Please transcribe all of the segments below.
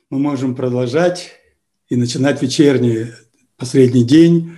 мы можем продолжать и начинать вечерний, последний день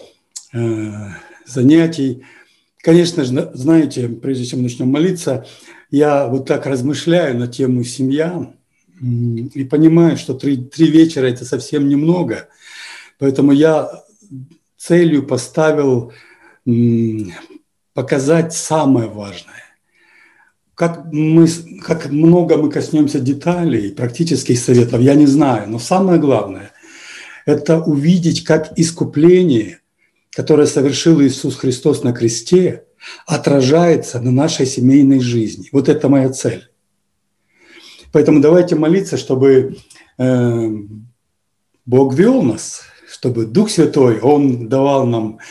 занятий. Конечно же, знаете, прежде чем начнем молиться, я вот так размышляю на тему «семья» и понимаю, что три вечера – это совсем немного. Поэтому я целью поставил показать самое важное. Как много мы коснемся деталей, практических советов, я не знаю. Но самое главное – это увидеть, как искупление, которое совершил Иисус Христос на кресте, отражается на нашей семейной жизни. Вот это моя цель. Поэтому давайте молиться, чтобы Бог вел нас, чтобы Дух Святой, Он давал нам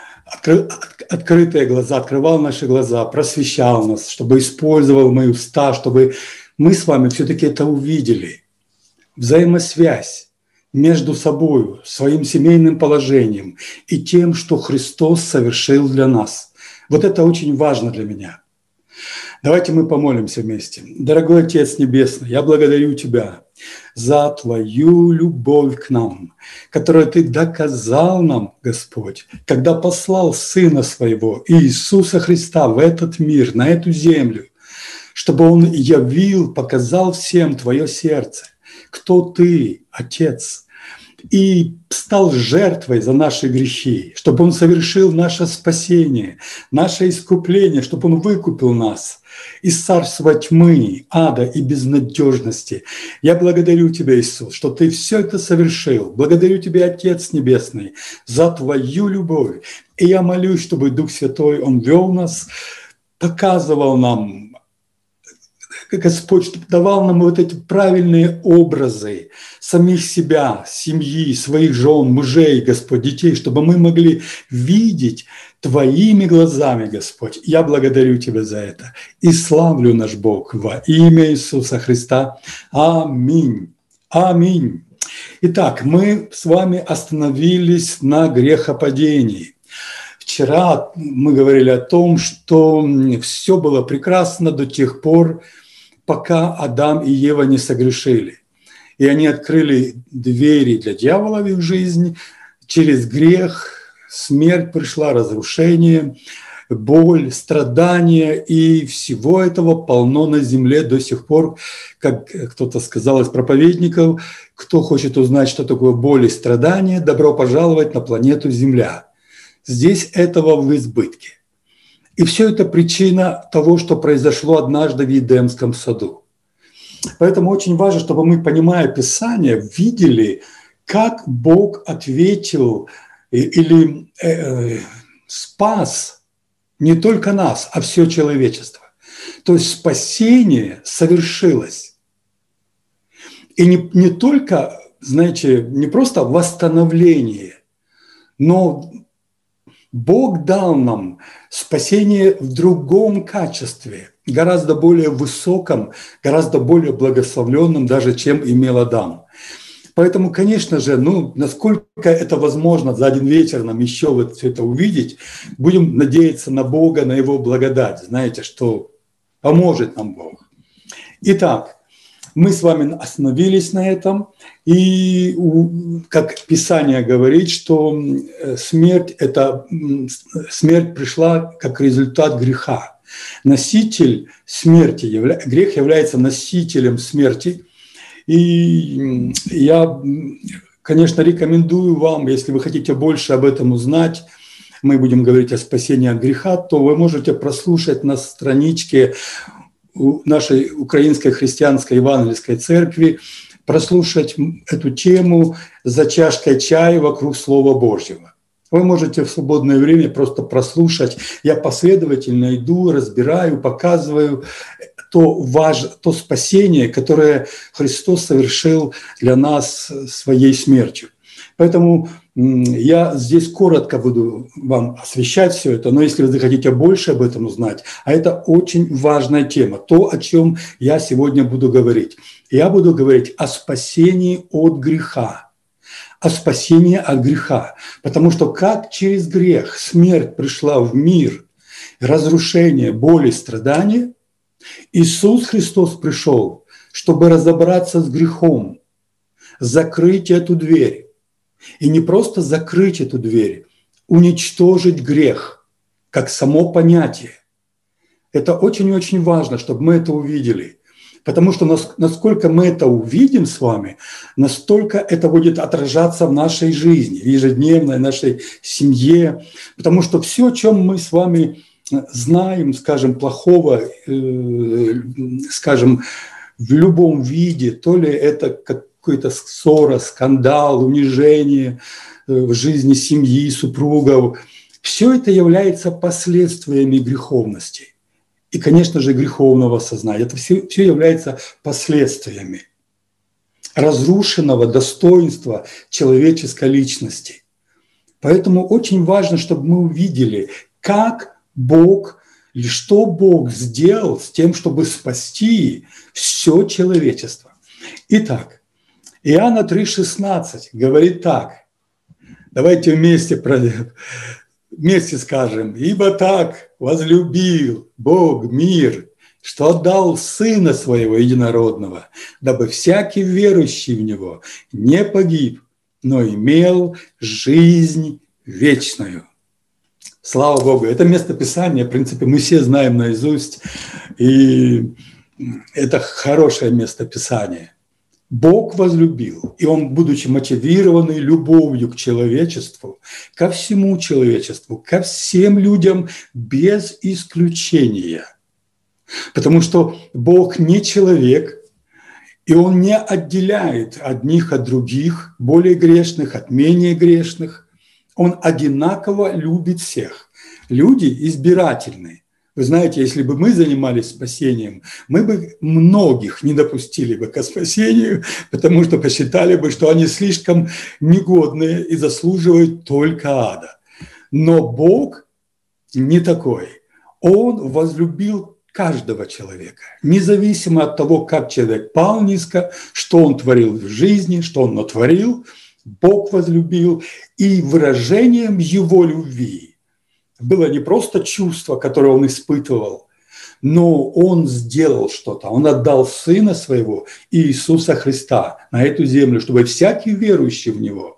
открытые глаза, открывал наши глаза, просвещал нас, чтобы использовал мои уста, чтобы мы с вами все-таки это увидели. Взаимосвязь между собой, своим семейным положением и тем, что Христос совершил для нас. Вот это очень важно для меня. Давайте мы помолимся вместе. Дорогой Отец Небесный, я благодарю Тебя за Твою любовь к нам, которую Ты доказал нам, Господь, когда послал Сына Своего, Иисуса Христа, в этот мир, на эту землю, чтобы Он явил, показал всем Твое сердце, кто Ты, Отец, и стал жертвой за наши грехи, чтобы Он совершил наше спасение, наше искупление, чтобы Он выкупил нас из царства тьмы, ада и безнадежности. Я благодарю Тебя, Иисус, что Ты все это совершил. Благодарю Тебя, Отец Небесный, за Твою любовь. И я молюсь, чтобы Дух Святой, Он вел нас, показывал нам, Господь, чтобы давал нам вот эти правильные образы самих себя, семьи, своих жен, мужей, Господь, детей, чтобы мы могли видеть Твоими глазами, Господь. Я благодарю Тебя за это и славлю наш Бог во имя Иисуса Христа. Аминь. Аминь. Итак, мы с вами остановились на грехопадении. Вчера мы говорили о том, что все было прекрасно до тех пор, пока Адам и Ева не согрешили. И они открыли двери для дьявола в их жизнь. Через грех смерть пришла, разрушение, боль, страдания. И всего этого полно на земле до сих пор. Как кто-то сказал из проповедников, кто хочет узнать, что такое боль и страдания, добро пожаловать на планету Земля. Здесь этого в избытке. И все это причина того, что произошло однажды в Едемском саду. Поэтому очень важно, чтобы мы, понимая Писание, видели, как Бог ответил или спас не только нас, а все человечество. То есть спасение совершилось. И не только, знаете, не просто восстановление, но Бог дал нам спасение в другом качестве, гораздо более высоком, гораздо более благословленном, даже чем имел Адам. Поэтому, конечно же, насколько это возможно за один вечер нам еще вот все это увидеть, будем надеяться на Бога, на Его благодать. Знаете, что поможет нам Бог. Итак, мы с вами остановились на этом, и как Писание говорит, что смерть пришла как результат греха. Носитель смерти, грех является носителем смерти. И я, конечно, рекомендую вам, если вы хотите больше об этом узнать, мы будем говорить о спасении от греха, то вы можете прослушать на страничке нашей Украинской христианской евангельской церкви, прослушать эту тему за чашкой чая вокруг Слова Божьего. Вы можете в свободное время просто прослушать. Я последовательно иду, разбираю, показываю то спасение, которое Христос совершил для нас своей смертью. Поэтому я здесь коротко буду вам освещать все это, но если вы захотите больше об этом узнать, а это очень важная тема, то, о чем я сегодня буду говорить. Я буду говорить о спасении от греха, о спасении от греха, потому что как через грех смерть пришла в мир, разрушение, боль и страдания, Иисус Христос пришел, чтобы разобраться с грехом, закрыть эту дверь. И не просто закрыть эту дверь, уничтожить грех, как само понятие. Это очень-очень важно, чтобы мы это увидели. Потому что насколько мы это увидим с вами, настолько это будет отражаться в нашей жизни, в ежедневной нашей семье. Потому что все, о чем мы с вами знаем, скажем, плохого, скажем, в любом виде, то ли это какой-то ссора, скандал, унижение в жизни семьи, супругов, все это является последствиями греховности. И, конечно же, греховного сознания. Это все является последствиями разрушенного достоинства человеческой личности. Поэтому очень важно, чтобы мы увидели, как Бог или что Бог сделал с тем, чтобы спасти все человечество. Итак, Иоанна 3,16 говорит так. Давайте вместе скажем: «Ибо так возлюбил Бог мир, что отдал Сына Своего Единородного, дабы всякий верующий в Него не погиб, но имел жизнь вечную». Слава Богу! Это местописание, в принципе, мы все знаем наизусть, и это хорошее местописание. Бог возлюбил, и Он, будучи мотивированный любовью к человечеству, ко всему человечеству, ко всем людям без исключения. Потому что Бог не человек, и Он не отделяет одних от других, более грешных от менее грешных. Он одинаково любит всех. Люди избирательны. Вы знаете, если бы мы занимались спасением, мы бы многих не допустили бы к спасению, потому что посчитали бы, что они слишком негодные и заслуживают только ада. Но Бог не такой. Он возлюбил каждого человека, независимо от того, как человек пал низко, что он творил в жизни, что он натворил, Бог возлюбил, и выражением Его любви было не просто чувство, которое он испытывал, но он сделал что-то. Он отдал Сына Своего, Иисуса Христа, на эту землю, чтобы всякий верующий в Него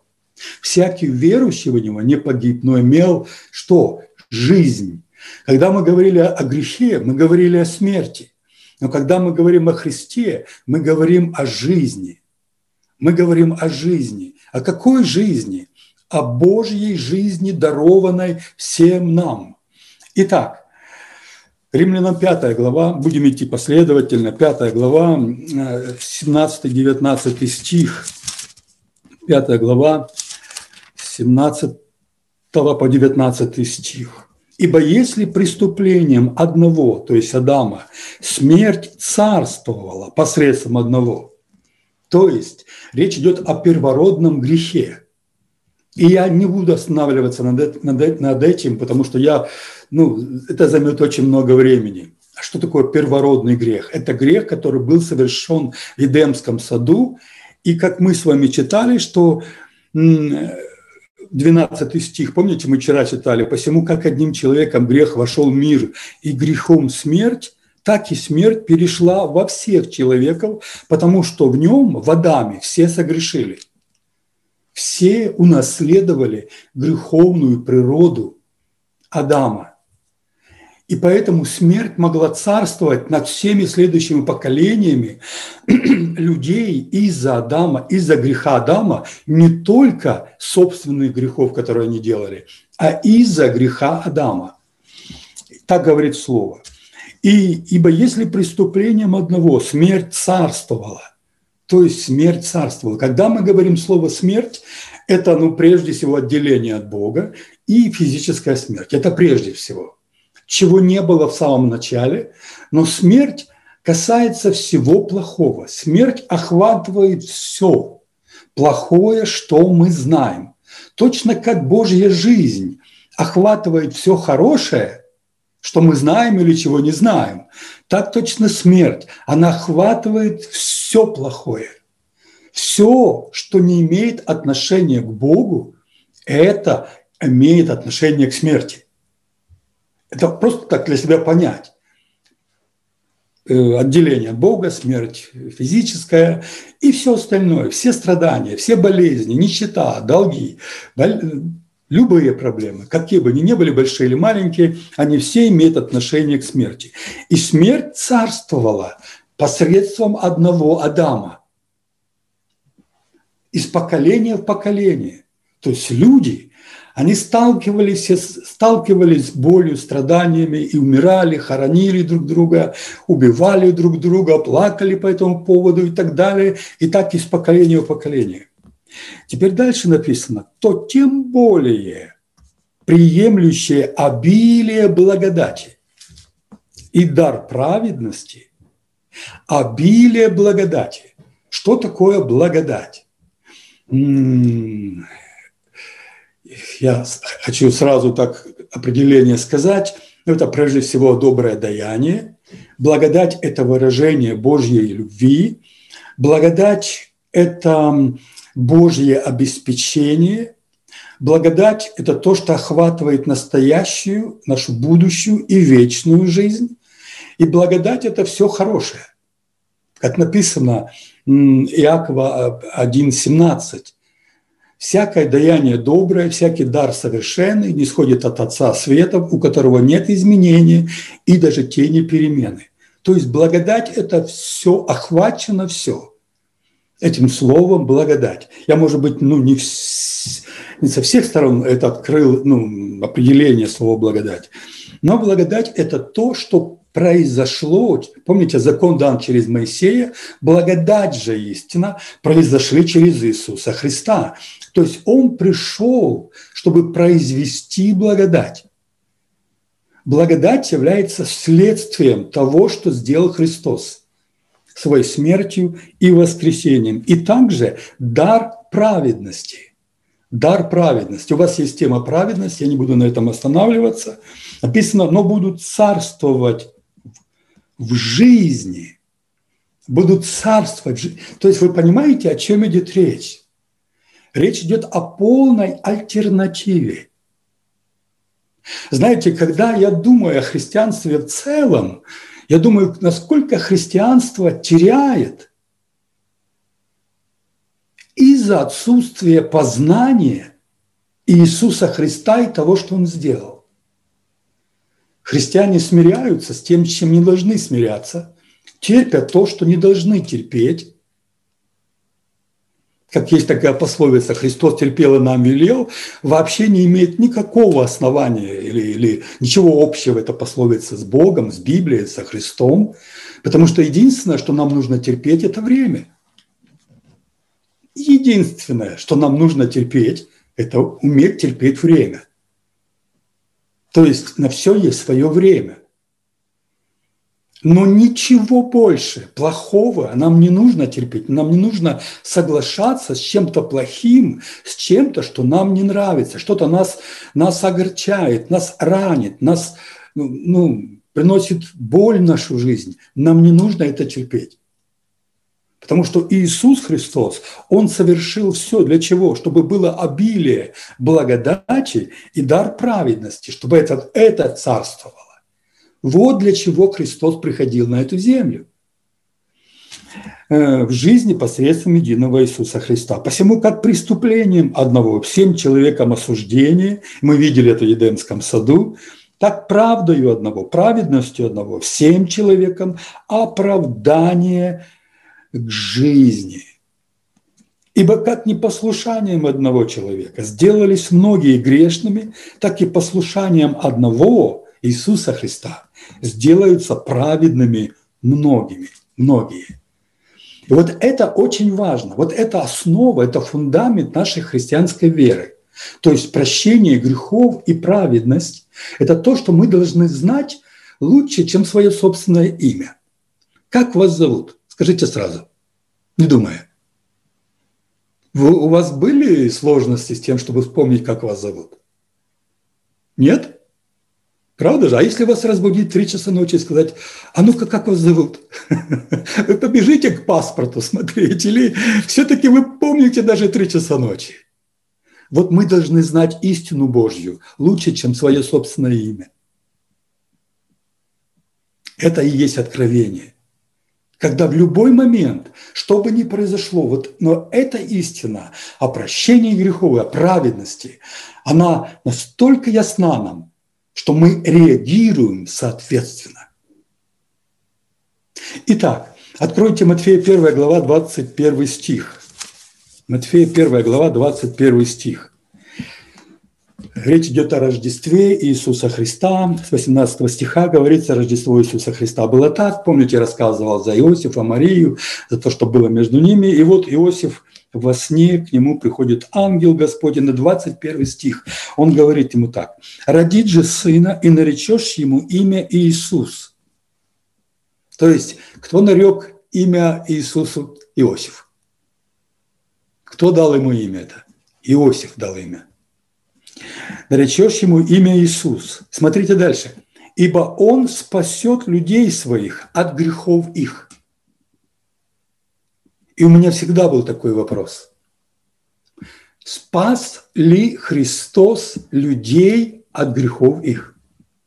не погиб, но имел что? Жизнь. Когда мы говорили о грехе, мы говорили о смерти. Но когда мы говорим о Христе, мы говорим о жизни. Мы говорим о жизни. О какой жизни? О Божьей жизни, дарованной всем нам. Итак, Римлянам 5 глава, будем идти последовательно, 5 глава, 17-19 стих, 5 глава, 17 по 19 стих. «Ибо если преступлением одного, то есть Адама, смерть царствовала посредством одного», то есть речь идет о первородном грехе. И я не буду останавливаться над этим, потому что это займет очень много времени. А что такое первородный грех? Это грех, который был совершен в Эдемском саду. И как мы с вами читали, что 12 стих, помните, мы вчера читали: «Посему, как одним человеком грех вошел в мир, и грехом смерть, так и смерть перешла во всех человеков, потому что в нем, в Адаме, все согрешили». Все унаследовали греховную природу Адама. И поэтому смерть могла царствовать над всеми следующими поколениями людей из-за Адама, из-за греха Адама, не только собственных грехов, которые они делали, а из-за греха Адама. Так говорит Слово. «Ибо если преступлением одного смерть царствовала», то есть смерть царствовала. Когда мы говорим слово «смерть», это, прежде всего, отделение от Бога и физическая смерть. Это прежде всего. Чего не было в самом начале, но смерть касается всего плохого. Смерть охватывает все плохое, что мы знаем. Точно как Божья жизнь охватывает все хорошее, что мы знаем или чего не знаем, так точно смерть, она охватывает все плохое. Все, что не имеет отношения к Богу, это имеет отношение к смерти. Это просто так для себя понять. отделение от Бога, смерть физическая и все остальное, все страдания, все болезни, нищета, долги, любые проблемы, какие бы они ни были, большие или маленькие, они все имеют отношение к смерти. И смерть царствовала посредством одного Адама, из поколения в поколение. То есть люди, они сталкивались с болью, страданиями и умирали, хоронили друг друга, убивали друг друга, плакали по этому поводу и так далее. И так из поколения в поколение. Теперь дальше написано, то тем более приемлющее обилие благодати и дар праведности, обилие благодати. Что такое благодать? Я хочу сразу так определение сказать. Это прежде всего доброе даяние. Благодать – это выражение Божьей любви. Благодать – это Божье обеспечение. Благодать – это то, что охватывает настоящую, нашу будущую и вечную жизнь. И благодать – это все хорошее. Как написано Иакова 1,17. «Всякое даяние доброе, всякий дар совершенный не сходит от Отца светов, у которого нет изменения и даже тени перемены». То есть благодать – это все, охвачено все. Этим словом благодать. Я, может быть, не со всех сторон это открыл определение слова благодать. Но благодать – это то, что произошло. Помните, закон дан через Моисея, благодать же истина произошли через Иисуса Христа. То есть Он пришел, чтобы произвести благодать. Благодать является следствием того, что сделал Христос своей смертью и воскресением. И также дар праведности. Дар праведности. У вас есть тема праведности, я не буду на этом останавливаться. Написано, но будут царствовать в жизни. Будут царствовать. То есть вы понимаете, о чем идет речь? Речь идет о полной альтернативе. Знаете, когда я думаю о христианстве в целом, я думаю, насколько христианство теряет из-за отсутствия познания Иисуса Христа и того, что Он сделал. Христиане смиряются с тем, с чем не должны смиряться, терпят то, что не должны терпеть. Как есть такая пословица «Христос терпел и нам велел», вообще не имеет никакого основания или ничего общего эта пословица с Богом, с Библией, со Христом, потому что единственное, что нам нужно терпеть, это время. Единственное, что нам нужно терпеть, это уметь терпеть время. То есть на все есть свое время. Но ничего больше плохого нам не нужно терпеть. Нам не нужно соглашаться с чем-то плохим, с чем-то, что нам не нравится, что-то нас огорчает, нас ранит, нас приносит боль в нашу жизнь. Нам не нужно это терпеть. Потому что Иисус Христос, Он совершил все для чего? Чтобы было обилие благодати и дар праведности, чтобы это царствовало. Вот для чего Христос приходил на эту землю. В жизни посредством единого Иисуса Христа. Посему как преступлением одного всем человекам осуждение, мы видели это в Едемском саду, так правдою одного, праведностью одного всем человекам оправдание к жизни. Ибо как непослушанием одного человека сделались многие грешными, так и послушанием одного Иисуса Христа сделаются праведными многие. И вот это очень важно. Вот это основа, это фундамент нашей христианской веры. То есть прощение грехов и праведность – это то, что мы должны знать лучше, чем свое собственное имя. Как вас зовут? Скажите сразу, не думая. У вас были сложности с тем, чтобы вспомнить, как вас зовут? Нет? Правда же? А если вас разбудить в 3 часа ночи и сказать, а ну-ка, как вас зовут? Вы побежите к паспорту смотреть или все-таки вы помните даже 3 часа ночи? Вот мы должны знать истину Божью лучше, чем свое собственное имя. Это и есть откровение. Когда в любой момент, что бы ни произошло, вот, но эта истина о прощении грехов, о праведности, она настолько ясна нам, что мы реагируем соответственно. Итак, откройте Матфея 1 глава, 21 стих. Матфея 1 глава, 21 стих. Речь идет о Рождестве Иисуса Христа. С 18 стиха говорится, Рождество Иисуса Христа было так. Помните, я рассказывал за Иосифа, Марию, за то, что было между ними. И вот Иосиф во сне, к нему приходит ангел Господень, на 21 стих. Он говорит ему так. «Родит же сына, и наречешь ему имя Иисус». То есть, кто нарек имя Иисусу? Иосиф. Кто дал ему имя это? Иосиф дал имя. Наречешь ему имя Иисус. Смотрите дальше. «Ибо он спасет людей своих от грехов их». И у меня всегда был такой вопрос. Спас ли Христос людей от грехов их?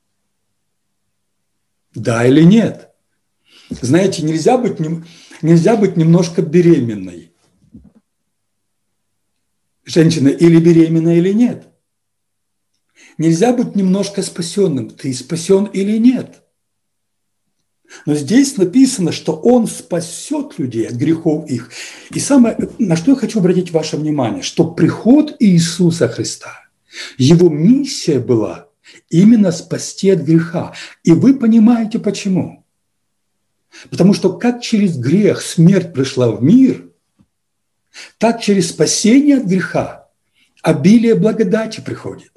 Да или нет? Знаете, нельзя быть немножко беременной. Женщина или беременна, или нет. Нельзя быть немножко спасенным. Ты спасен или нет? Но здесь написано, что Он спасет людей от грехов их. И самое, на что я хочу обратить ваше внимание, что приход Иисуса Христа, Его миссия была именно спасти от греха. И вы понимаете, почему. Потому что как через грех смерть пришла в мир, так через спасение от греха обилие благодати приходит.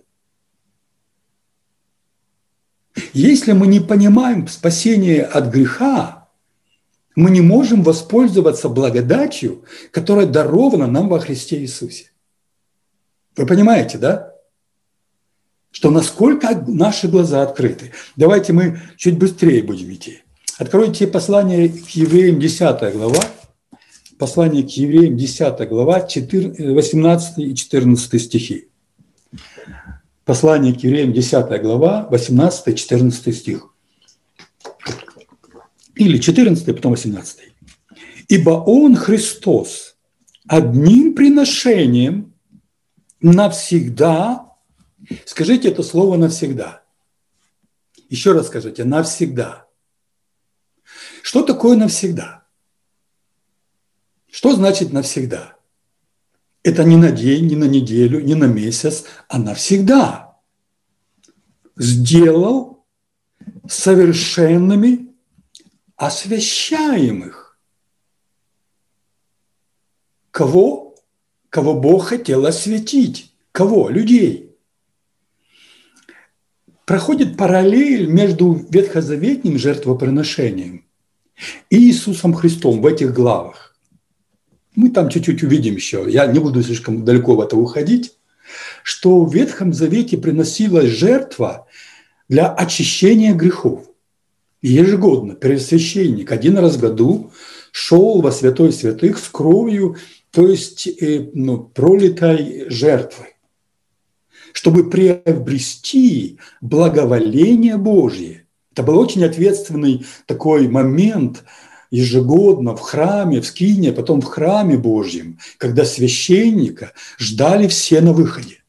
Если мы не понимаем спасение от греха, мы не можем воспользоваться благодатью, которая дарована нам во Христе Иисусе. Вы понимаете, да? Что насколько наши глаза открыты. Давайте мы чуть быстрее будем идти. Откройте послание к Евреям, 10 глава. Послание к Евреям, 10 глава, 18 и 14 стихи. Послание к Евреям, 10 глава, 18 и 14 стих. Или 14, потом 18. «Ибо Он, Христос, одним приношением навсегда». Скажите это слово «навсегда». Еще раз скажите «навсегда». Что такое «навсегда»? Что значит «навсегда»? Это не на день, не на неделю, не на месяц, а навсегда. Сделал совершенными освящаемых. Кого? Кого Бог хотел осветить. Кого? Людей. Проходит параллель между ветхозаветным жертвоприношением и Иисусом Христом в этих главах. Мы там чуть-чуть увидим еще, я не буду слишком далеко в это уходить, что в Ветхом Завете приносилась жертва для очищения грехов. И ежегодно первосвященник один раз в году шел во святой святых с кровью, то есть пролитой жертвы, чтобы приобрести благоволение Божье. Это был очень ответственный такой момент ежегодно в храме, в скине, потом в храме Божьем, когда священника ждали все на выходе.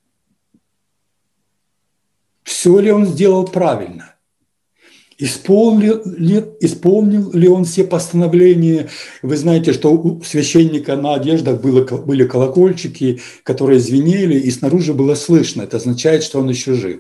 Все ли он сделал правильно? Исполнил ли он все постановления? Вы знаете, что у священника на одеждах были колокольчики, которые звенели, и снаружи было слышно. Это означает, что он еще жив.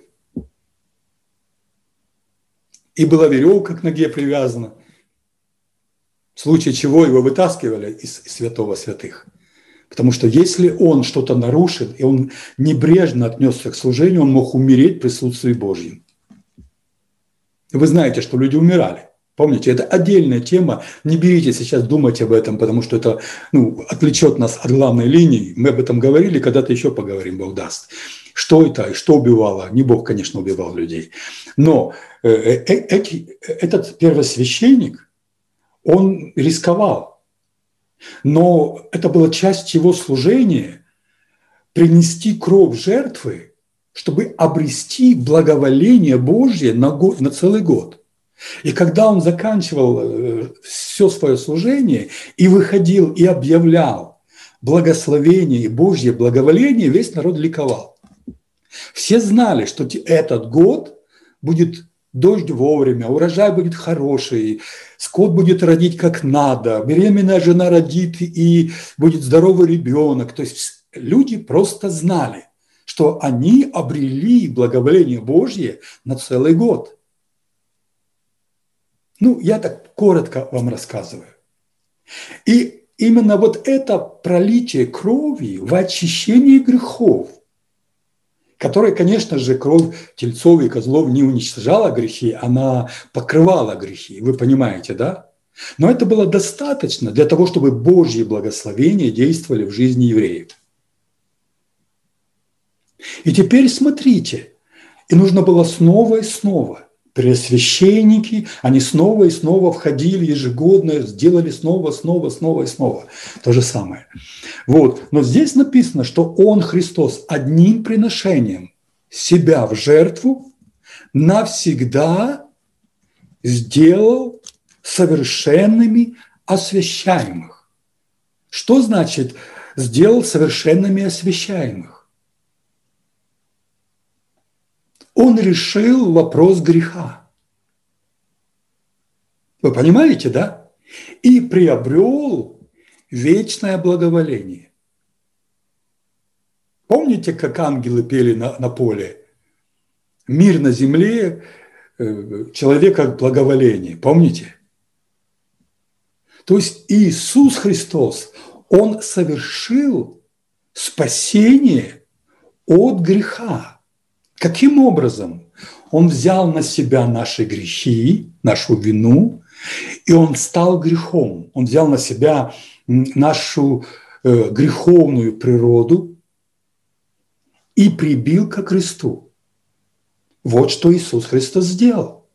И была веревка к ноге привязана, в случае чего его вытаскивали из святого святых. Потому что если он что-то нарушил, и он небрежно отнесся к служению, он мог умереть в присутствии Божьем. И вы знаете, что люди умирали. Помните, это отдельная тема. Не берите сейчас думать об этом, потому что это отвлечет нас от главной линии. Мы об этом говорили, когда-то еще поговорим, Бог даст. Что это и что убивало? Не Бог, конечно, убивал людей. Но этот первосвященник, он рисковал. Но это была часть его служения – принести кровь жертвы, чтобы обрести благоволение Божье на целый год. И когда он заканчивал все свое служение и выходил и объявлял благословение и Божье благоволение, весь народ ликовал. Все знали, что этот год будет дождь вовремя, урожай будет хороший, скот будет родить как надо, беременная жена родит и будет здоровый ребенок. То есть люди просто знали, что они обрели благоволение Божье на целый год. Ну, я так коротко вам рассказываю. И именно вот это пролитие крови в очищении грехов, которое, конечно же, кровь тельцов и козлов не уничтожала грехи, она покрывала грехи, вы понимаете, да? Но это было достаточно для того, чтобы Божьи благословения действовали в жизни евреев. И теперь смотрите, и нужно было снова и снова. Преосвященники, они снова и снова входили ежегодно, сделали снова и снова. То же самое. Вот. Но здесь написано, что Он, Христос, одним приношением себя в жертву навсегда сделал совершенными освящаемых. Что значит сделал совершенными освящаемых? Он решил вопрос греха. Вы понимаете, да? И приобрел вечное благоволение. Помните, как ангелы пели на поле? Мир на земле, человека благоволение. Помните? То есть Иисус Христос, Он совершил спасение от греха. Каким образом? Он взял на себя наши грехи, нашу вину, и Он стал грехом. Он взял на себя нашу греховную природу и прибил ко кресту. Вот что Иисус Христос сделал.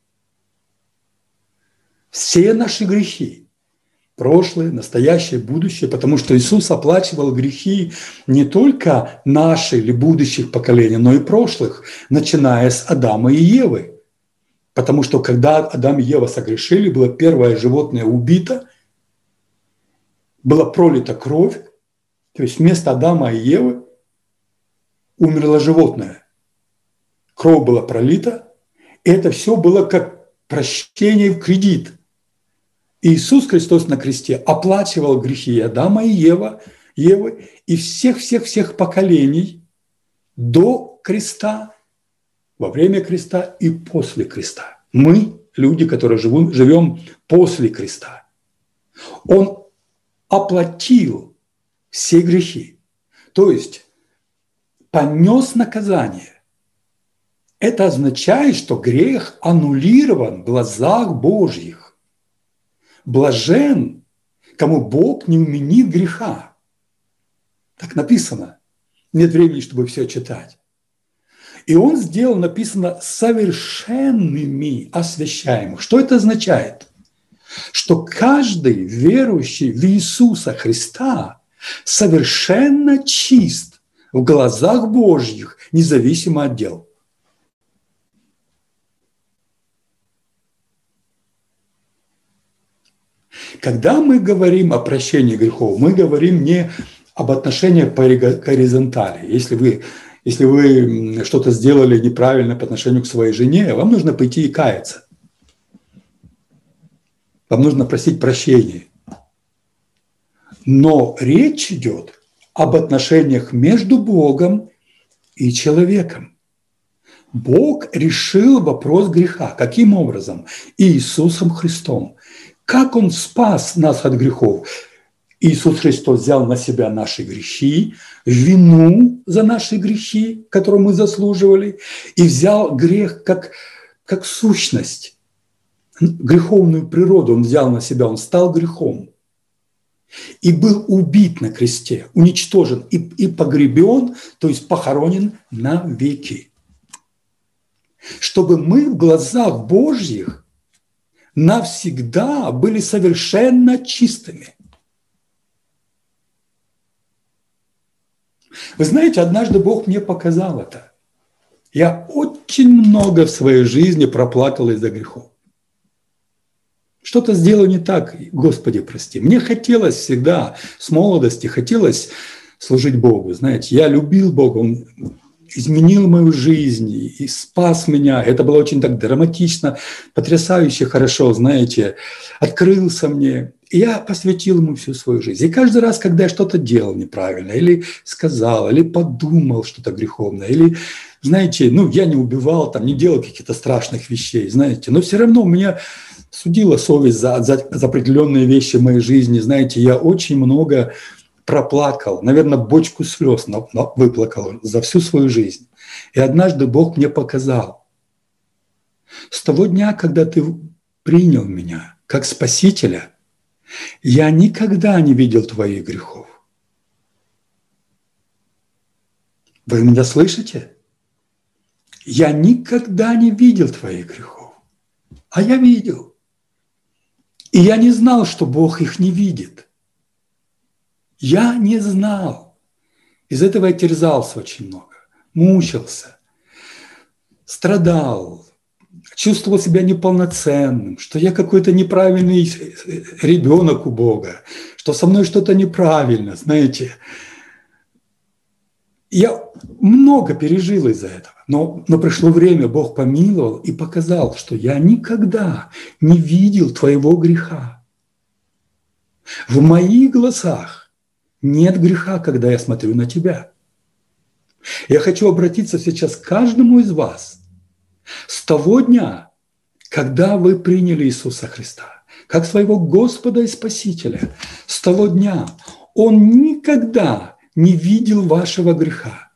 Все наши грехи, прошлое, настоящее, будущее, потому что Иисус оплачивал грехи не только наших или будущих поколений, но и прошлых, начиная с Адама и Евы. Потому что когда Адам и Ева согрешили, было первое животное убито, была пролита кровь, то есть вместо Адама и Евы умерло животное. Кровь была пролита, и это все было как прощение в кредит. Иисус Христос на кресте оплачивал грехи Адама и Евы и всех поколений до креста, во время креста и после креста. Мы, люди, которые живем после креста. Он оплатил все грехи, то есть понес наказание. Это означает, что грех аннулирован в глазах Божьих. Блажен, кому Бог не вменит греха. Так написано. Нет времени, чтобы все читать. И Он сделал, написано, совершенными освящаемых. Что это означает? Что каждый верующий в Иисуса Христа совершенно чист в глазах Божьих, независимо от дел. Когда мы говорим о прощении грехов, мы говорим не об отношениях по горизонтали. Если вы что-то сделали неправильно по отношению к своей жене, вам нужно пойти и каяться. Вам нужно просить прощения. Но речь идет об отношениях между Богом и человеком. Бог решил вопрос греха. Каким образом? Иисусом Христом. Как Он спас нас от грехов? Иисус Христос взял на себя наши грехи, вину за наши грехи, которую мы заслуживали, и взял грех как сущность, греховную природу Он взял на себя, Он стал грехом. И был убит на кресте, уничтожен и погребен, то есть похоронен навеки. Чтобы мы в глазах Божьих навсегда были совершенно чистыми. Вы знаете, однажды Бог мне показал это. Я очень много в своей жизни проплакал из-за грехов. что-то сделал не так, Господи, прости. Мне хотелось всегда, с молодости хотелось служить Богу, знаете. Я любил Бога, Он изменил мою жизнь и спас меня. Это было очень так драматично, потрясающе хорошо, знаете. Открылся мне. И я посвятил ему всю свою жизнь. И каждый раз, когда я что-то делал неправильно, или сказал, или подумал что-то греховное, или, знаете, я не убивал, там, не делал каких-то страшных вещей, знаете, но все равно меня судила совесть за определенные вещи в моей жизни. Знаете, я очень много проплакал, наверное, бочку слез выплакал за всю свою жизнь. И однажды Бог мне показал, с того дня, когда ты принял меня как Спасителя, я никогда не видел твоих грехов. Вы меня слышите? Я никогда не видел твоих грехов, а я видел. И я не знал, что Бог их не видит. Я не знал. Из этого я терзался очень много, мучился, страдал, чувствовал себя неполноценным, что я какой-то неправильный ребенок у Бога, что со мной что-то неправильно, знаете. Я много пережил из-за этого, но пришло время, Бог помиловал и показал, что я никогда не видел твоего греха. В моих глазах нет греха, когда я смотрю на тебя. Я хочу обратиться сейчас к каждому из вас. С того дня, когда вы приняли Иисуса Христа, как своего Господа и Спасителя, с того дня Он никогда не видел вашего греха.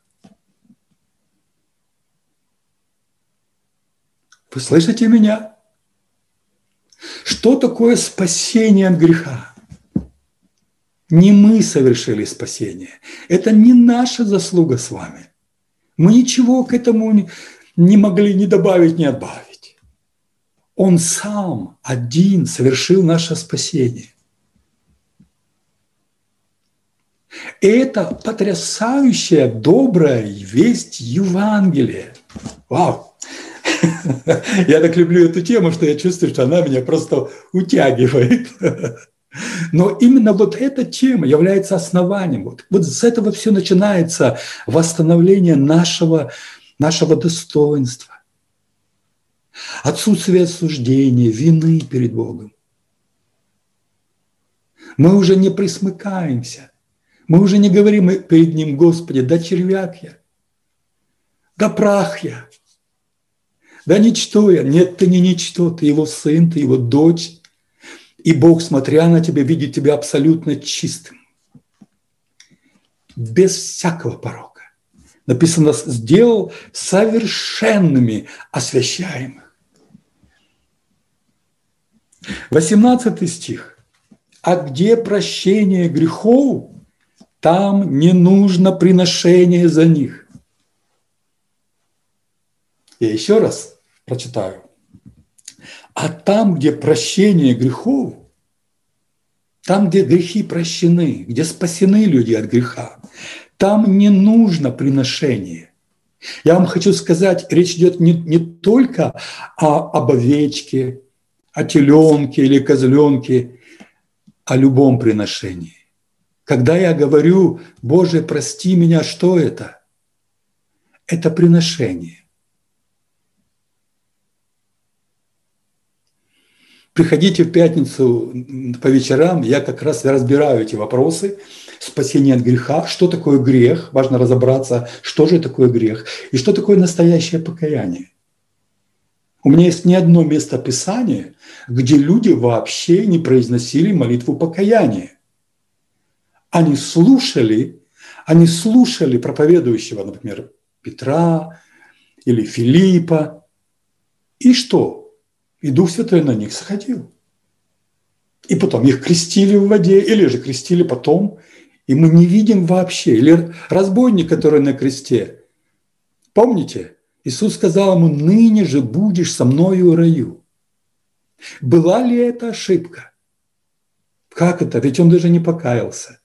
Вы слышите меня? Что такое спасение от греха? Не мы совершили спасение. Это не наша заслуга с вами. Мы ничего к этому не могли ни добавить, ни отбавить. Он сам один совершил наше спасение. И это потрясающая, добрая весть Евангелия. Вау! Я так люблю эту тему, что я чувствую, что она меня просто утягивает. Но именно вот эта тема является основанием. Вот с этого все начинается восстановление нашего достоинства, отсутствие осуждения, вины перед Богом. Мы уже не присмыкаемся, мы уже не говорим перед Ним: Господи, да червяк я, да прах я, да ничто я. Нет, ты не ничто, ты Его сын, ты Его дочь. И Бог, смотря на тебя, видит тебя абсолютно чистым, без всякого порока. Написано: сделал совершенными освящаемых. 18 стих. А где прощение грехов, там не нужно приношение за них. Я еще раз прочитаю. А там, где прощение грехов, там, где грехи прощены, где спасены люди от греха, там не нужно приношение. Я вам хочу сказать, речь идет не только об овечке, о теленке или козленке, о любом приношении. Когда я говорю: Боже, прости меня, что это? Это приношение. Приходите в пятницу по вечерам, я как раз разбираю эти вопросы спасения от греха, что такое грех, важно разобраться, что же такое грех, и что такое настоящее покаяние. У меня есть не одно место Писания, где люди вообще не произносили молитву покаяния. Они слушали проповедующего, например, Петра или Филиппа, и что? И Дух Святой на них сходил. И потом их крестили в воде, или же крестили потом, и мы не видим вообще. Или разбойник, который на кресте. Помните? Иисус сказал ему: ныне же будешь со мною в раю. Была ли это ошибка? Как это? Ведь он даже не покаялся.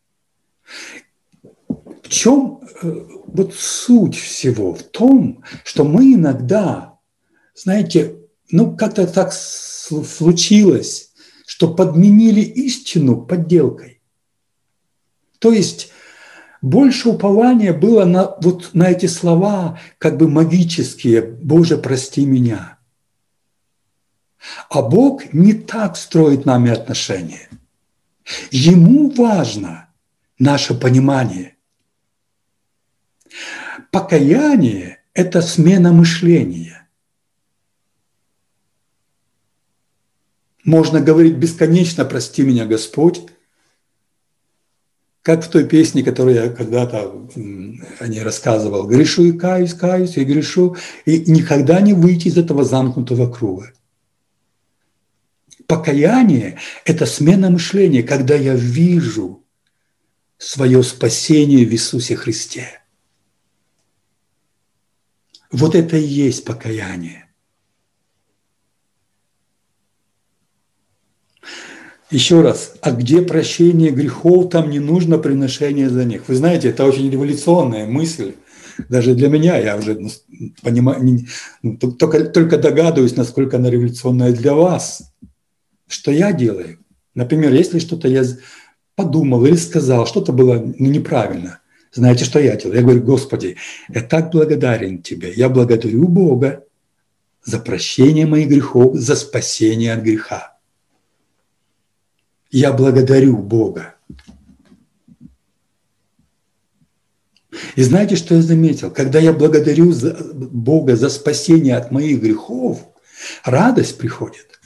В чем вот суть всего? В том, что мы иногда, знаете, ну, как-то так случилось, что подменили истину подделкой. То есть больше упования было на эти слова, как бы магические: «Боже, прости меня». А Бог не так строит нами отношения. Ему важно наше понимание. Покаяние – это смена мышления. Можно говорить бесконечно: «Прости меня, Господь», как в той песне, которую я когда-то о ней рассказывал: «Грешу и каюсь, каюсь и грешу», и никогда не выйти из этого замкнутого круга. Покаяние – это смена мышления, когда я вижу свое спасение в Иисусе Христе. Вот это и есть покаяние. Еще раз, а где прощение грехов, там не нужно приношение за них. Вы знаете, это очень революционная мысль. Даже для меня, я уже понимаю, только догадываюсь, насколько она революционная для вас. Что я делаю? Например, если что-то я подумал или сказал, что-то было неправильно, знаете, что я делаю? Я говорю: Господи, я так благодарен Тебе, я благодарю Бога за прощение моих грехов, за спасение от греха. Я благодарю Бога. И знаете, что я заметил? Когда я благодарю Бога за спасение от моих грехов, радость приходит.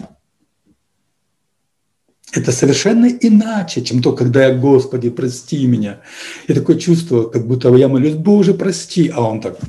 Это совершенно иначе, чем то, когда я: Господи, прости меня. И такое чувство, как будто я молюсь: Боже, прости, а он так: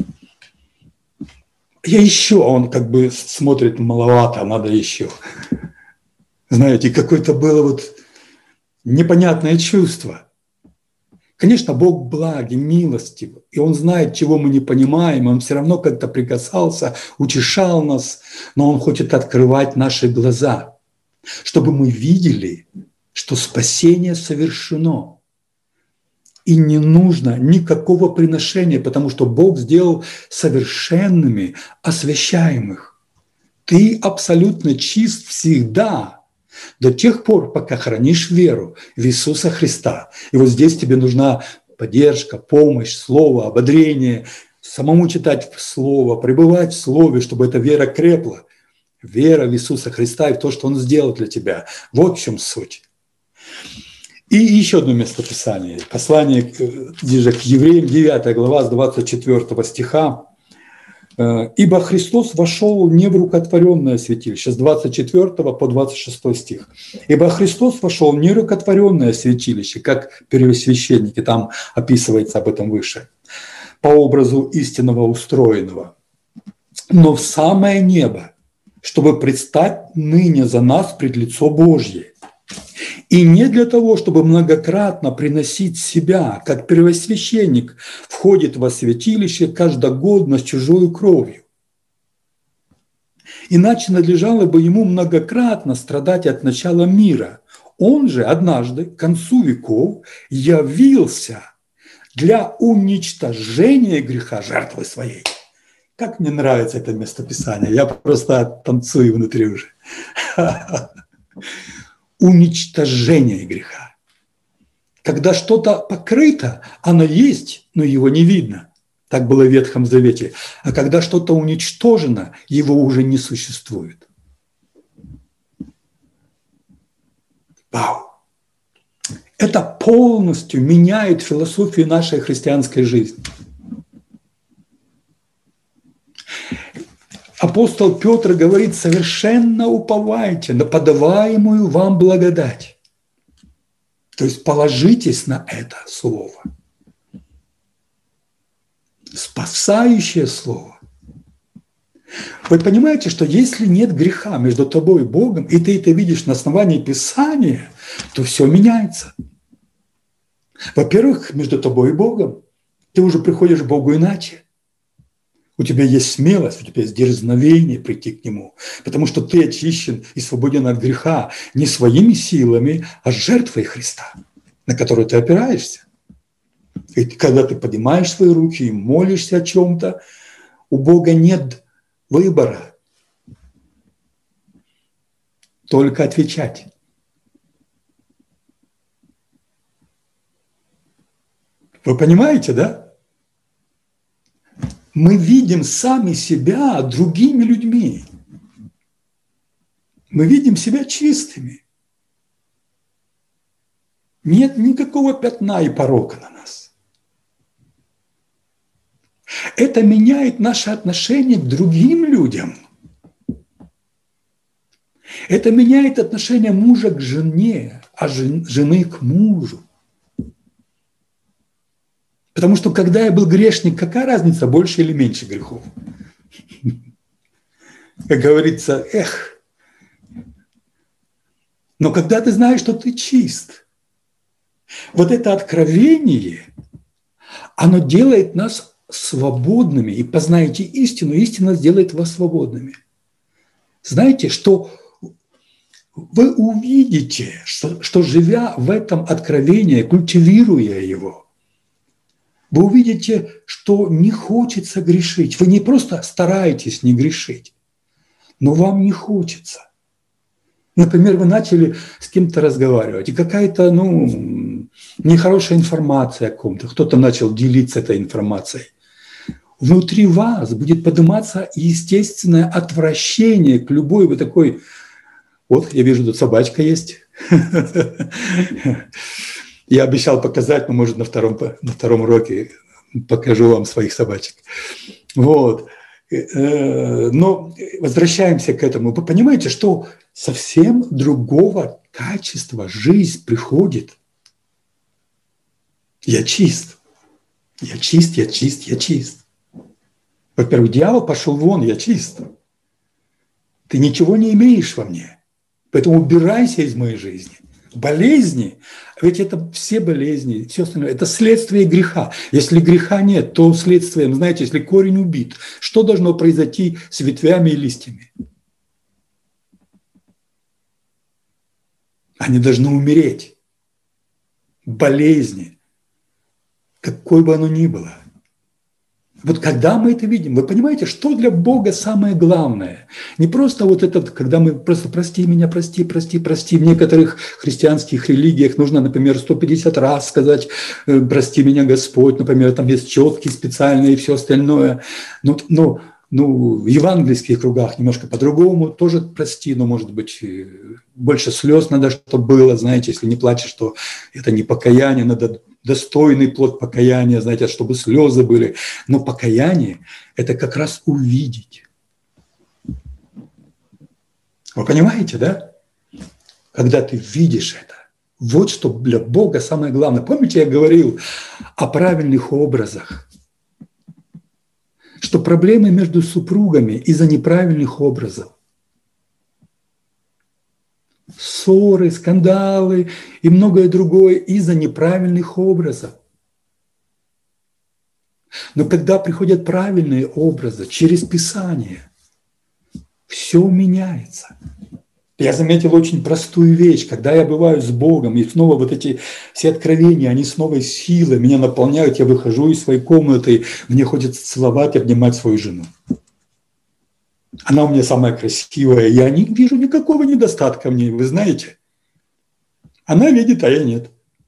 я еще, а он как бы смотрит: маловато, а надо еще. Знаете, какое-то было вот непонятное чувство. Конечно, Бог благ и милостив, и Он знает, чего мы не понимаем, Он все равно как-то прикасался, утешал нас, но Он хочет открывать наши глаза, чтобы мы видели, что спасение совершено. И не нужно никакого приношения, потому что Бог сделал совершенными освящаемых. Ты абсолютно чист всегда, до тех пор, пока хранишь веру в Иисуса Христа. И вот здесь тебе нужна поддержка, помощь, слово, ободрение, самому читать Слово, пребывать в Слове, чтобы эта вера крепла. Вера в Иисуса Христа и в то, что Он сделал для тебя. Вот в чем суть. И еще одно местописание. Послание к Евреям, 9 глава, с 24 стиха. «Ибо Христос вошел не в рукотворенное святилище», с 24 по 26 стих. «Ибо Христос вошел не в рукотворенное святилище», как первосвященники, там описывается об этом выше, по образу истинного устроенного, но в самое небо, чтобы предстать ныне за нас пред лицо Божье. И не для того, чтобы многократно приносить себя, как первосвященник входит во святилище каждогодно с чужою кровью. Иначе надлежало бы ему многократно страдать от начала мира. Он же однажды, к концу веков, явился для уничтожения греха жертвы своей. Как мне нравится это местописание. Я просто танцую внутри уже. Уничтожение греха. Когда что-то покрыто, оно есть, но его не видно. Так было в Ветхом Завете. А когда что-то уничтожено, его уже не существует. Вау! Это полностью меняет философию нашей христианской жизни. Апостол Петр говорит: совершенно уповайте на подаваемую вам благодать. То есть положитесь на это слово. Спасающее слово. Вы понимаете, что если нет греха между тобой и Богом, и ты это видишь на основании Писания, то все меняется. Во-первых, между тобой и Богом ты уже приходишь к Богу иначе. У тебя есть смелость, у тебя есть дерзновение прийти к Нему, потому что ты очищен и свободен от греха не своими силами, а жертвой Христа, на которую ты опираешься. И когда ты поднимаешь свои руки и молишься о чем-то, у Бога нет выбора. только отвечать. Вы понимаете, да? Мы видим сами себя другими людьми. Мы видим себя чистыми. Нет никакого пятна и порока на нас. Это меняет наше отношение к другим людям. Это меняет отношение мужа к жене, а жены к мужу. Потому что когда я был грешник, какая разница, больше или меньше грехов? Как говорится, Но когда ты знаешь, что ты чист, вот это откровение, оно делает нас свободными. И познаете истину, истина сделает вас свободными. Знаете, что вы увидите, что живя в этом откровении, культивируя его, вы увидите, что не хочется грешить. Вы не просто стараетесь не грешить, но вам не хочется. Например, вы начали с кем-то разговаривать, и какая-то, нехорошая информация о ком-то, кто-то начал делиться этой информацией. Внутри вас будет подниматься естественное отвращение к любой вот такой... Вот, я вижу, тут собачка есть. Я обещал показать, но, может, на втором уроке покажу вам своих собачек. Вот. Но возвращаемся к этому. Вы понимаете, что совсем другого качества жизнь приходит. Я чист. Я чист, я чист, я чист. Во-первых, дьявол пошел вон, я чист. Ты ничего не имеешь во мне. Поэтому убирайся из моей жизни. Болезни, ведь это все болезни, все остальное, это следствие греха. Если греха нет, то следствием, знаете, если корень убит, что должно произойти с ветвями и листьями? Они должны умереть. Болезни, какой бы оно ни было. Вот когда мы это видим, вы понимаете, что для Бога самое главное? Не просто вот это, когда мы просто прости меня, прости, прости, прости. В некоторых христианских религиях нужно, например, 150 раз сказать прости меня, Господь. Например, там есть четки специальные и все остальное. Но в евангельских кругах немножко по-другому. Тоже прости, но, может быть, больше слез надо, чтобы было. Знаете, если не плачешь, то это не покаяние, надо достойный плод покаяния, знаете, чтобы слезы были. Но покаяние – это как раз увидеть. Вы понимаете, да? Когда ты видишь это. Вот что для Бога самое главное. Помните, я говорил о правильных образах? Что проблемы между супругами из-за неправильных образов. Ссоры, скандалы и многое другое из-за неправильных образов. Но когда приходят правильные образы через Писание, все меняется. Я заметил очень простую вещь. Когда я бываю с Богом, и снова вот эти все откровения, они с новой силой меня наполняют, я выхожу из своей комнаты, мне хочется целовать, обнимать свою жену. Она у меня самая красивая, я не вижу никакого недостатка в ней, вы знаете. Она видит, а я нет.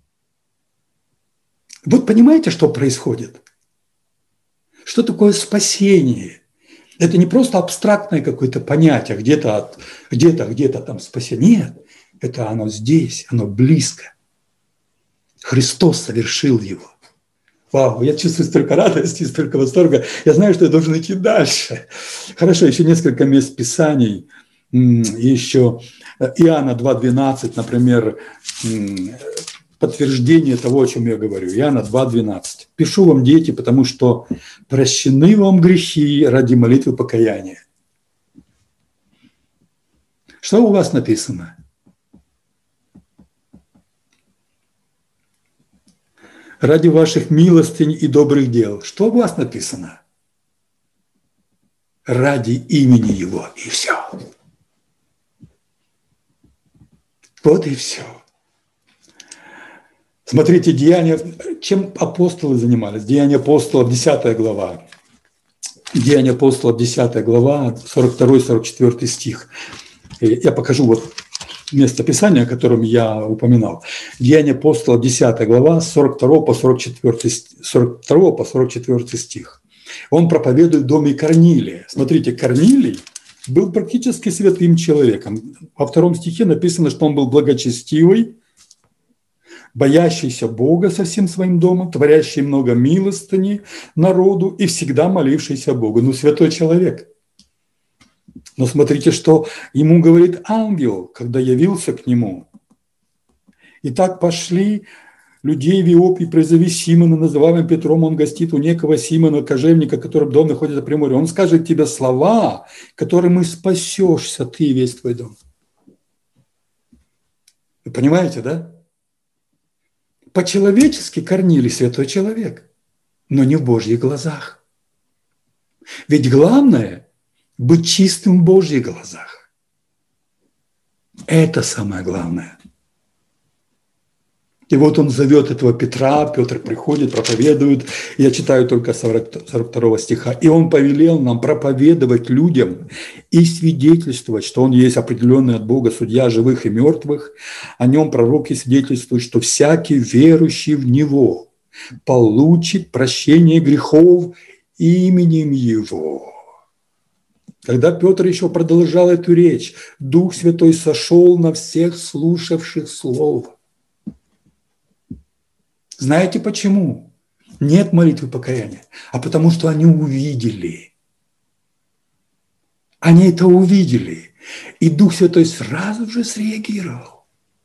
Вот понимаете, что происходит? Что такое спасение? Это не просто абстрактное какое-то понятие, где-то там спасение. Нет, это оно здесь, оно близко. Христос совершил его. Вау, я чувствую столько радости, столько восторга. Я знаю, что я должен идти дальше. Хорошо, еще несколько мест Писаний. Еще Иоанна 2,12, например, подтверждение того, о чем я говорю. Иоанна 2,12. «Пишу вам, дети, потому что прощены вам грехи ради молитвы покаяния». Что у вас написано? Ради ваших милостынь и добрых дел. Что у вас написано? Ради имени Его. И все. Вот и все. Смотрите, Деяния, чем апостолы занимались? Деяния апостолов, 10 глава. Деяния апостолов, 10 глава, 42-44 стих. Я покажу вот место Писания, о котором я упоминал. Деяния апостолов, 10 глава, 42 по 44 стих. Он проповедует в доме Корнилия. Смотрите, Корнилий был практически святым человеком. Во 2 стихе написано, что он был благочестивый, боящийся Бога со всем своим домом, творящий много милостыни народу и всегда молившийся Богу. Ну, святой человек. Но смотрите, что ему говорит ангел, когда явился к нему. «Итак, пошли людей в Иопии, призови Симона, называемый Петром, он гостит у некого Симона, кожевника, который дом находится при море. Он скажет тебе слова, которыми спасешься ты и весь твой дом». Вы понимаете, да? По-человечески Корнилий святой человек, но не в Божьих глазах. Ведь главное – быть чистым в Божьих глазах. Это самое главное. И вот он зовет этого Петра, Петр приходит, проповедует. Я читаю только 42 стиха. «И он повелел нам проповедовать людям и свидетельствовать, что он есть определенный от Бога судья живых и мертвых. О нем пророки свидетельствуют, что всякий верующий в него получит прощение грехов именем его». Когда Петр еще продолжал эту речь, Дух Святой сошел на всех слушавших Слово. Знаете почему? Нет молитвы покаяния, а потому что они увидели. Они это увидели. И Дух Святой сразу же среагировал.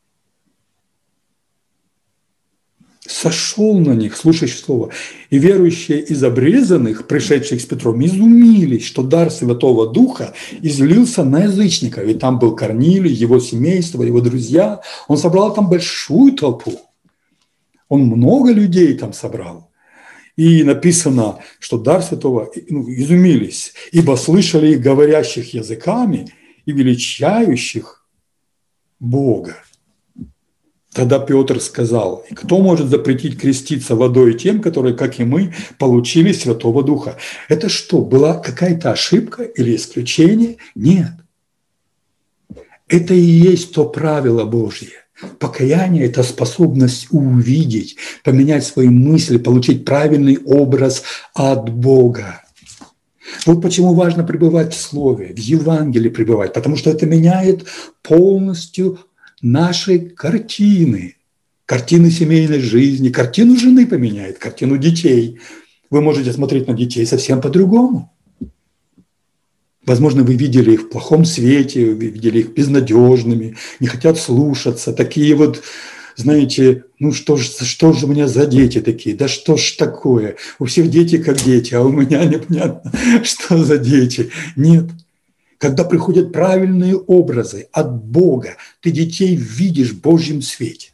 Сошел на них, слушающий слово. И верующие из обрезанных, пришедших с Петром, изумились, что дар Святого Духа излился на язычников. Ведь там был Корнилий, его семейство, его друзья. Он собрал там большую толпу. Он много людей там собрал. И написано, что дар Святого, изумились, ибо слышали их говорящих языками и величающих Бога. Тогда Петр сказал: кто может запретить креститься водой тем, которые, как и мы, получили Святого Духа? Это что, была какая-то ошибка или исключение? Нет. Это и есть то правило Божье. Покаяние – это способность увидеть, поменять свои мысли, получить правильный образ от Бога. Вот почему важно пребывать в Слове, в Евангелии пребывать, потому что это меняет полностью наши картины семейной жизни, картину жены поменяет, картину детей. Вы можете смотреть на детей совсем по-другому. Возможно, вы видели их в плохом свете, вы видели их безнадежными, не хотят слушаться, такие вот, знаете, ну что же у меня за дети такие, да что ж такое, у всех дети как дети, а у меня непонятно, что за дети. Нет. Когда приходят правильные образы от Бога, ты детей видишь в Божьем свете.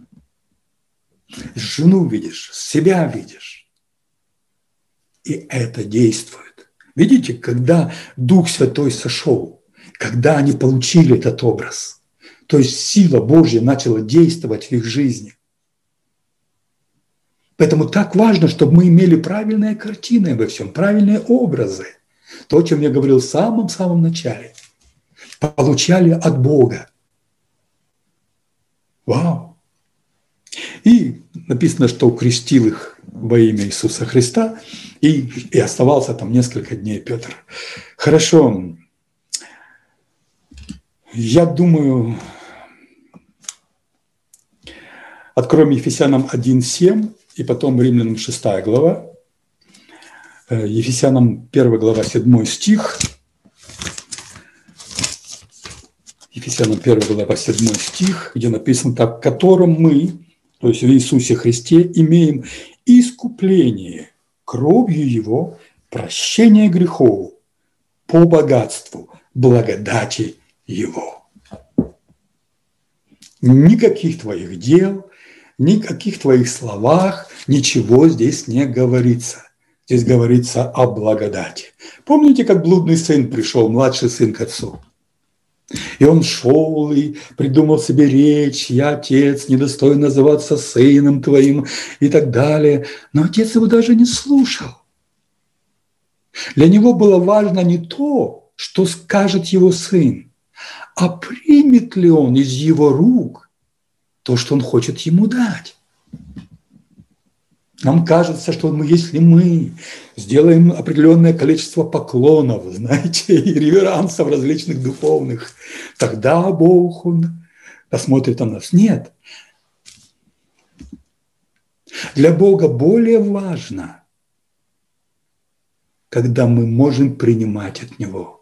Жену видишь, себя видишь. И это действует. Видите, когда Дух Святой сошел, когда они получили этот образ, то есть сила Божья начала действовать в их жизни. Поэтому так важно, чтобы мы имели правильные картины во всем, правильные образы. То, о чем я говорил в самом-самом начале. Получали от Бога. Вау! И написано, что крестил их во имя Иисуса Христа, и оставался там несколько дней Петр. Хорошо. Я думаю, откроем Ефесянам 1:7 и потом Римлянам 6 глава. Ефесянам 1 глава 7 стих. Ефесянам 1 глава 7 стих, где написано так: «В котором мы, то есть в Иисусе Христе, имеем искупление кровью Его, прощение грехов по богатству благодати Его». Никаких твоих дел, никаких твоих словах, ничего здесь не говорится. Здесь говорится о благодати. Помните, как блудный сын пришел, младший сын к отцу? И он шел и придумал себе речь: «Я, отец, недостоин называться сыном твоим» и так далее. Но отец его даже не слушал. Для него было важно не то, что скажет его сын, а примет ли он из его рук то, что он хочет ему дать? Нам кажется, что если мы сделаем определенное количество поклонов, знаете, и реверансов различных духовных, тогда Бог, Он посмотрит на нас. Нет. Для Бога более важно, когда мы можем принимать от Него.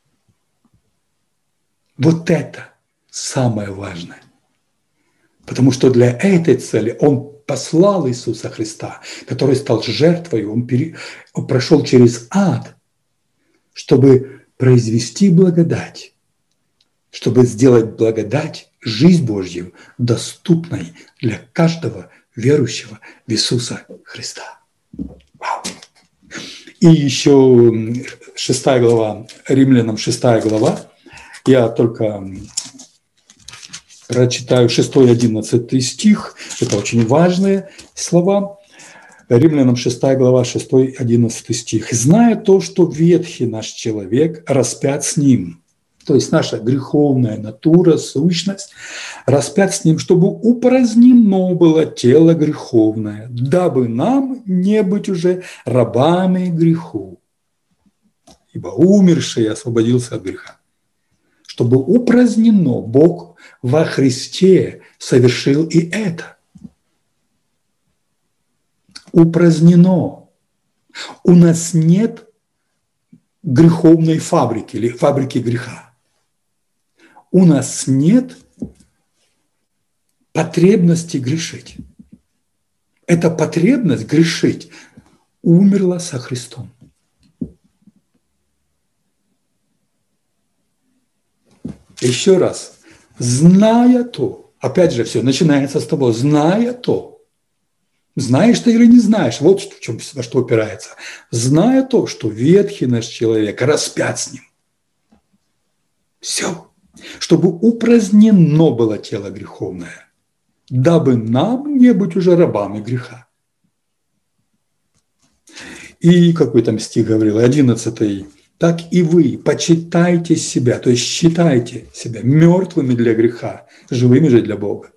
Вот это самое важное. Потому что для этой цели Он послал Иисуса Христа, который стал жертвой, он прошел через ад, чтобы произвести благодать, чтобы сделать благодать, жизнь Божью доступной для каждого верующего в Иисуса Христа. Вау. И еще 6 глава, Римлянам 6 глава, я только прочитаю 6-11 стих, это очень важные слова. Римлянам 6 глава, 6-11 стих. «Зная то, что ветхий наш человек распят с ним», то есть наша греховная натура, сущность, распят с ним, чтобы упразднено было тело греховное, дабы нам не быть уже рабами греху, ибо умерший освободился от греха. Чтобы упразднено, Бог во Христе совершил и это. Упразднено. У нас нет греховной фабрики или фабрики греха. У нас нет потребности грешить. Эта потребность грешить умерла со Христом. Еще раз, зная то, опять же все начинается с того, зная то, знаешь ты или не знаешь, вот в чем, во что упирается, зная то, что ветхий наш человек распят с ним. Все, чтобы упразднено было тело греховное, дабы нам не быть уже рабами греха. И какой там стих говорил, 11-й. Так и вы почитайте себя, то есть считайте себя мертвыми для греха, живыми же для Бога.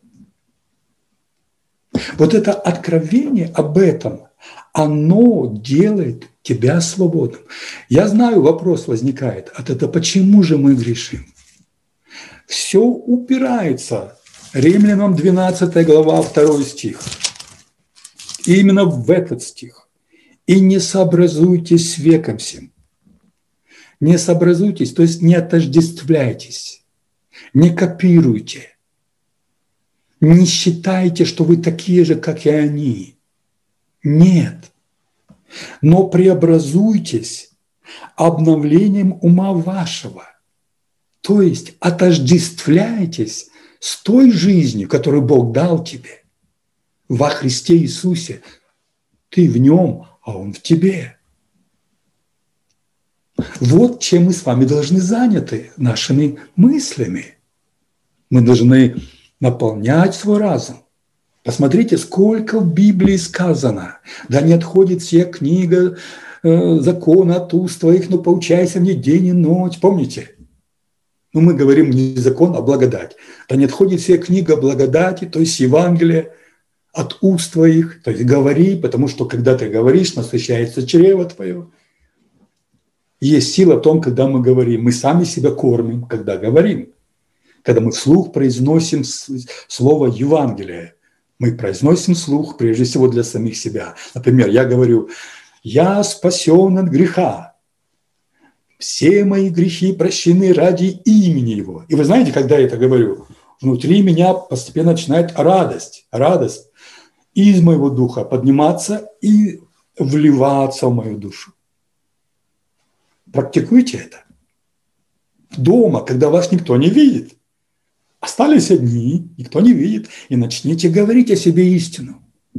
Вот это откровение об этом, оно делает тебя свободным. Я знаю, вопрос возникает, это почему же мы грешим? Все упирается. Римлянам 12 глава, 2 стих. И именно в этот стих. «И не сообразуйтесь с веком сим». Не сообразуйтесь, то есть не отождествляйтесь, не копируйте, не считайте, что вы такие же, как и они. Нет. Но преобразуйтесь обновлением ума вашего, то есть отождествляйтесь с той жизнью, которую Бог дал тебе во Христе Иисусе. Ты в Нем, а Он в тебе. Вот чем мы с вами должны заняты нашими мыслями. Мы должны наполнять свой разум. Посмотрите, сколько в Библии сказано. Да не отходит сия книга закона от уст твоих, но поучайся мне день и ночь. Помните? Ну, мы говорим не закон, а благодать. Да не отходит сия книга благодати, то есть Евангелие от уст твоих. То есть говори, потому что когда ты говоришь, насыщается чрево твое. Есть сила в том, когда мы говорим. Мы сами себя кормим, когда говорим. Когда мы вслух произносим слово Евангелие, мы произносим вслух прежде всего для самих себя. Например, я говорю, я спасен от греха. Все мои грехи прощены ради имени Его. И вы знаете, когда я это говорю, внутри меня постепенно начинает радость из моего духа подниматься и вливаться в мою душу. Практикуйте это. Дома, когда вас никто не видит. Остались одни, никто не видит. И начните говорить о себе истину.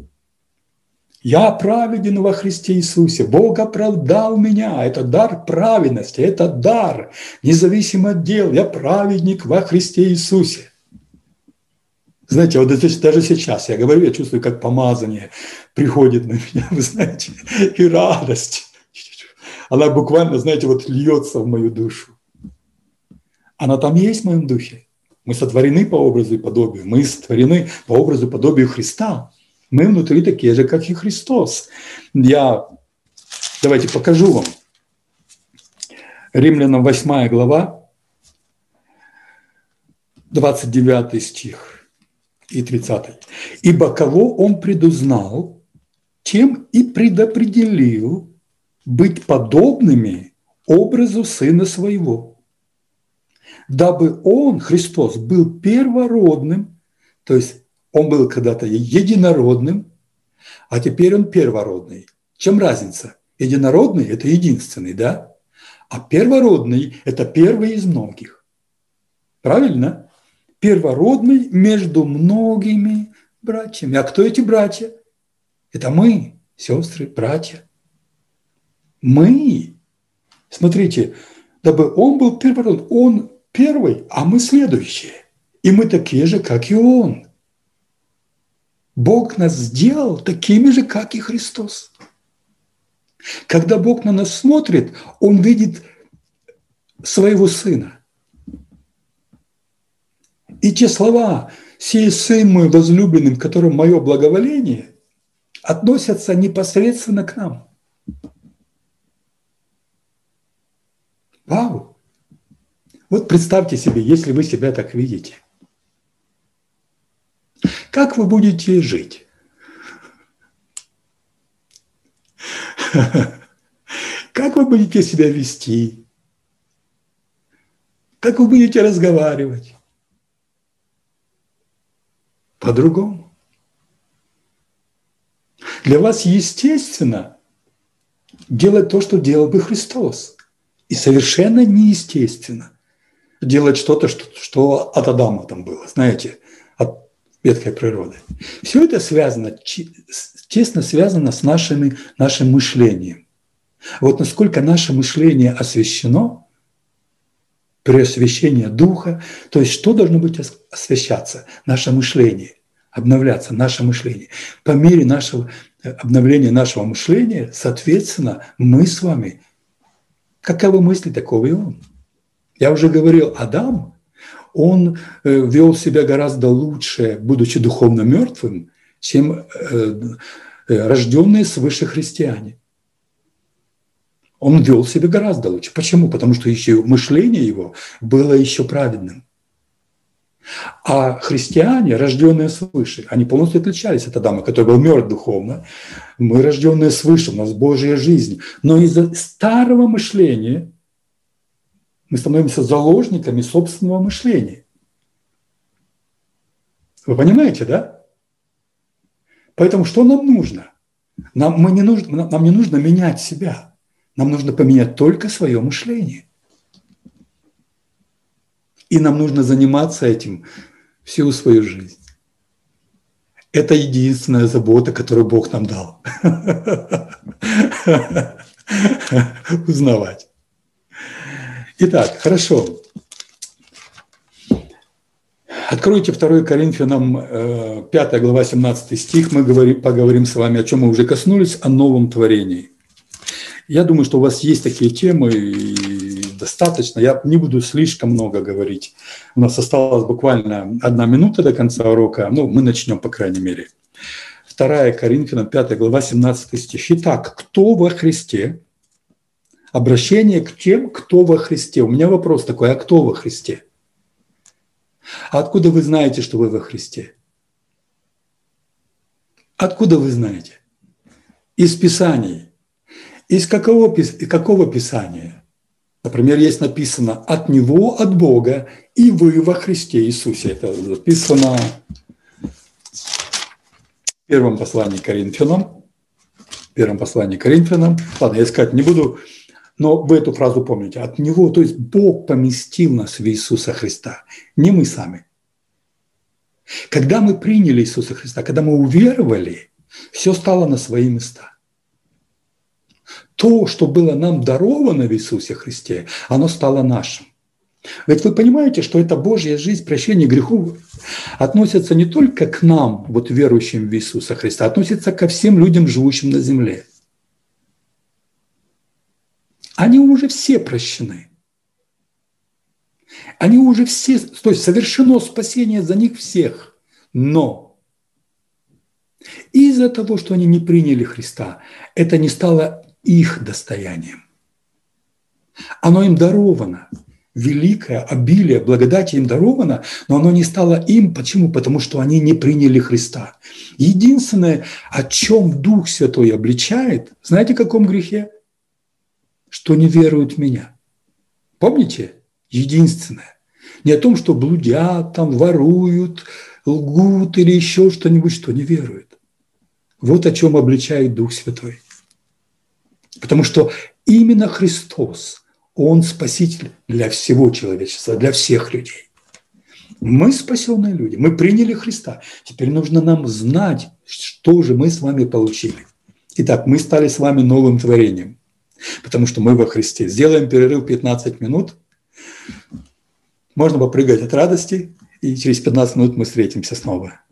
Я праведен во Христе Иисусе. Бог оправдал меня. Это дар праведности. Это дар, независимо от дел. Я праведник во Христе Иисусе. Знаете, вот даже сейчас я говорю, я чувствую, как помазание приходит на меня, вы знаете, и радость. Она буквально, знаете, вот льется в мою душу. Она там есть в моем духе. Мы сотворены по образу и подобию. Мы сотворены по образу и подобию Христа. Мы внутри такие же, как и Христос. Давайте покажу вам. Римлянам 8 глава, 29 стих и 30. «Ибо кого он предузнал, тем и предопределил быть подобными образу Сына Своего, дабы Он, Христос, был первородным», то есть Он был когда-то единородным, а теперь Он первородный. Чем разница? Единородный – это единственный, да? А первородный – это первый из многих. Правильно? Первородный между многими братьями. А кто эти братья? Это мы, сестры, братья. Мы. Смотрите, дабы он был первородный, он первый, а мы следующие. И мы такие же, как и он. Бог нас сделал такими же, как и Христос. Когда Бог на нас смотрит, Он видит своего Сына. И те слова «Сей Сын мой возлюбленный, в котором мое благоволение» относятся непосредственно к нам. Вау! Вот представьте себе, если вы себя так видите. Как вы будете жить? Как вы будете себя вести? Как вы будете разговаривать? По-другому. Для вас естественно делать то, что делал бы Христос. И совершенно неестественно делать что-то, что от Адама там было, знаете, от ветхой природы. Все это связано, тесно связано с нашим мышлением. Вот насколько наше мышление освящено, преосвящение Духа, то есть что должно быть освящаться? Наше мышление, обновляться наше мышление. По мере нашего обновления нашего мышления, соответственно, мы с вами, каковы мысли, такого и он. Я уже говорил, Адам, он вел себя гораздо лучше, будучи духовно мертвым, чем рожденные свыше христиане. Он вел себя гораздо лучше. Почему? Потому что еще мышление его было еще праведным. А христиане, рожденные свыше, они полностью отличались от Адама, который был мертв духовно. Мы рожденные свыше, у нас Божья жизнь. Но из-за старого мышления мы становимся заложниками собственного мышления. Вы понимаете, да? Поэтому что нам нужно? Нам не нужно менять себя. Нам нужно поменять только свое мышление. И нам нужно заниматься этим всю свою жизнь. Это единственная забота, которую Бог нам дал. Узнавать. Итак, хорошо. Откройте 2 Коринфянам 5 глава 17 стих. Мы поговорим с вами, о чем мы уже коснулись, о новом творении. Я думаю, что у вас есть такие темы, и достаточно. Я не буду слишком много говорить. У нас осталось буквально 1 минута до конца урока. Мы начнем, по крайней мере. 2 Коринфянам 5 глава 17 стих. Итак, кто во Христе? Обращение к тем, кто во Христе. У меня вопрос такой, а кто во Христе? А откуда вы знаете, что вы во Христе? Откуда вы знаете? Из Писаний. Из какого Писания? Например, есть написано «от Него, от Бога, и вы во Христе Иисусе». Это записано в первом послании к Коринфянам. Ладно, я искать не буду, но вы эту фразу помните. От Него, то есть Бог поместил нас в Иисуса Христа, не мы сами. Когда мы приняли Иисуса Христа, когда мы уверовали, все стало на свои места. То, что было нам даровано в Иисусе Христе, оно стало нашим. Ведь вы понимаете, что эта Божья жизнь, прощение грехов относится не только к нам, вот верующим в Иисуса Христа, относится ко всем людям, живущим на земле. Они уже все прощены. Они уже все, то есть совершено спасение за них всех. Но из-за того, что они не приняли Христа, это не стало их достоянием. Оно им даровано. Великое обилие благодати им даровано, но оно не стало им. Почему? Потому что они не приняли Христа. Единственное, о чем Дух Святой обличает, знаете, в каком грехе? Что не веруют в меня. Помните? Единственное. Не о том, что блудят, там, воруют, лгут или еще что-нибудь, что не веруют. Вот о чем обличает Дух Святой. Потому что именно Христос, Он спаситель для всего человечества, для всех людей. Мы спасенные люди, мы приняли Христа. Теперь нужно нам знать, что же мы с вами получили. Итак, мы стали с вами новым творением, потому что мы во Христе. Сделаем перерыв 15 минут. Можно попрыгать от радости, и через 15 минут мы встретимся снова.